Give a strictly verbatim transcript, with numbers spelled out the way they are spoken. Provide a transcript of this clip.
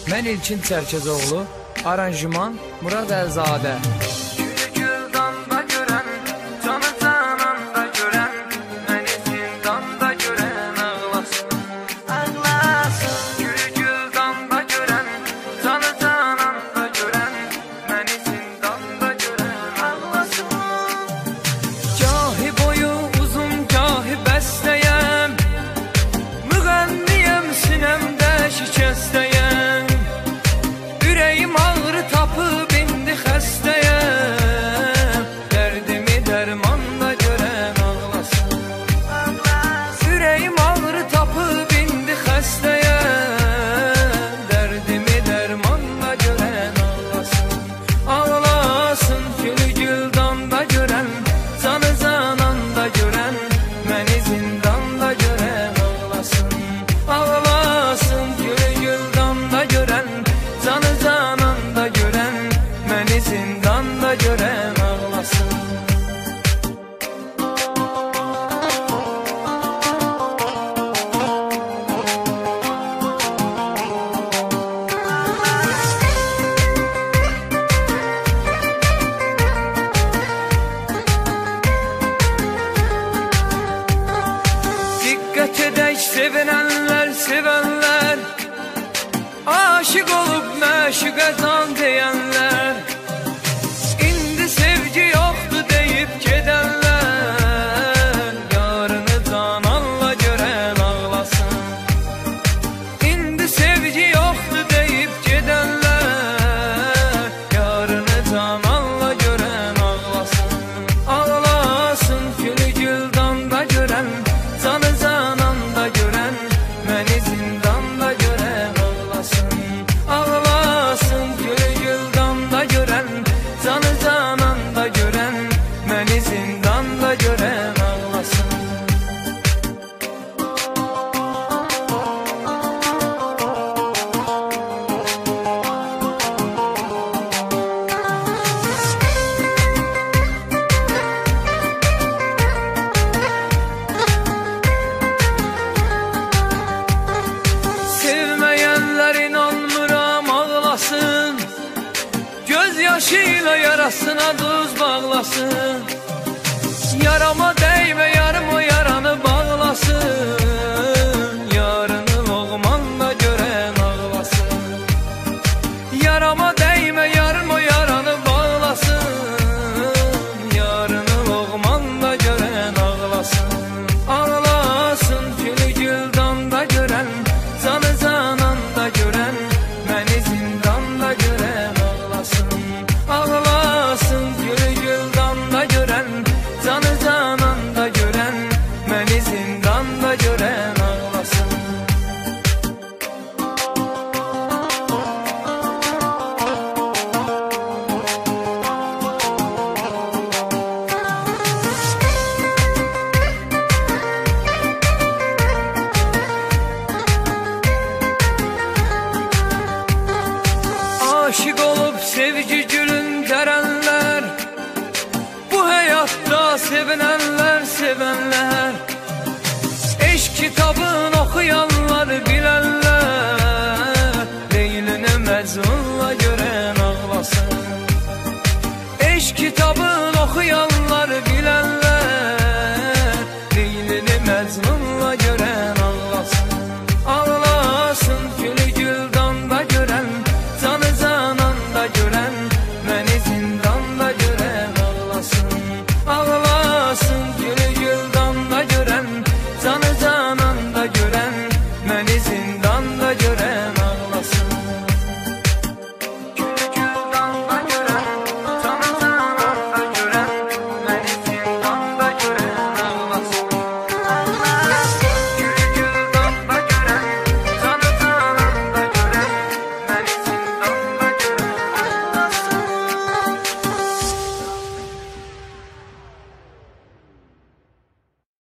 Mən İlkin Çərkəzoğlu, aranjman Murad Əlzadə. Sevenler, sevenler, aşık olup məşuqə can deyenler, indi sevgi yoktu deyip gedənlər, yarını cananla görən ağlasın. İndi sevgi yoktu deyip gedənlər, yarını cananla görən ağlasın. Ağlasın gülü güldanda görən, canı cananda görən, məni zindanda görən ağlasın. Ağlasın gülü güldanda görən, canı cananda görən, məni zindanda görən ağlasın. Sevməyənlər inanmıram ağlasın, göz yaşıyla yarasına duz bağlasın. Yarama değme yarımı